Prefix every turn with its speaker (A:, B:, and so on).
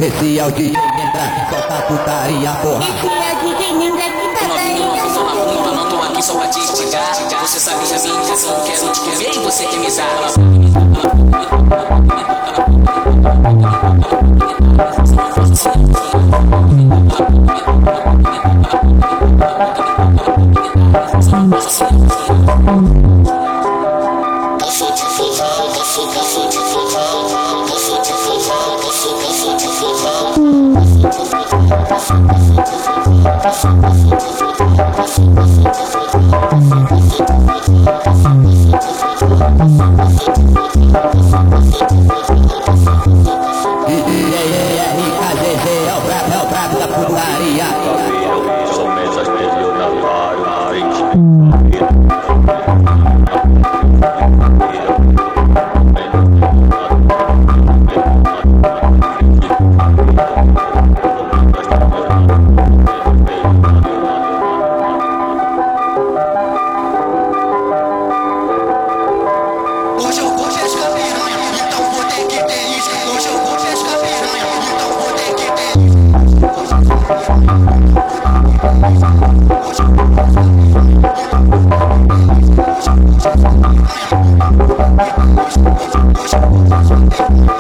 A: Esse é o DJ Nendra, solta a putaria, porra.
B: Esse é o DJ Nendra que tá daí.
C: Fala muito, não tô aqui só pra te instigar. Você sabe a minha intenção, quero te comer e você quer me dar.
A: RKGG é o brabo da putaria.
D: Sou mensas milionário,
E: Hoje eu vou pescar piranha, então vou ter que ter isso. Hoje eu vou pescar piranha, então vou ter que ter isso.